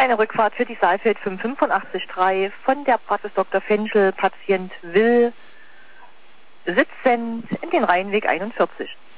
Eine Rückfahrt für die Saalfeld 585.3 von der Praxis Dr. Fenschel. Patient will sitzend in den Rheinweg 41.